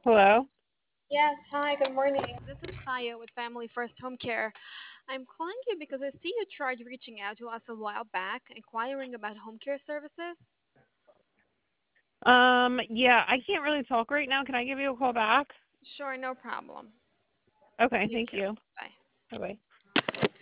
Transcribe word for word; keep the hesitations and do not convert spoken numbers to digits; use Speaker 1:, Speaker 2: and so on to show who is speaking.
Speaker 1: Hello?
Speaker 2: Yes, hi, good morning. This is Saya with Family First Home Care. I'm calling you because I see you tried reaching out to us a while back, inquiring about home care services.
Speaker 1: Um, yeah, I can't really talk right now. Can I give you a call back?
Speaker 2: Sure, no problem.
Speaker 1: Okay,
Speaker 2: You
Speaker 1: thank
Speaker 2: too.
Speaker 1: you.
Speaker 2: Bye.
Speaker 1: Bye-bye.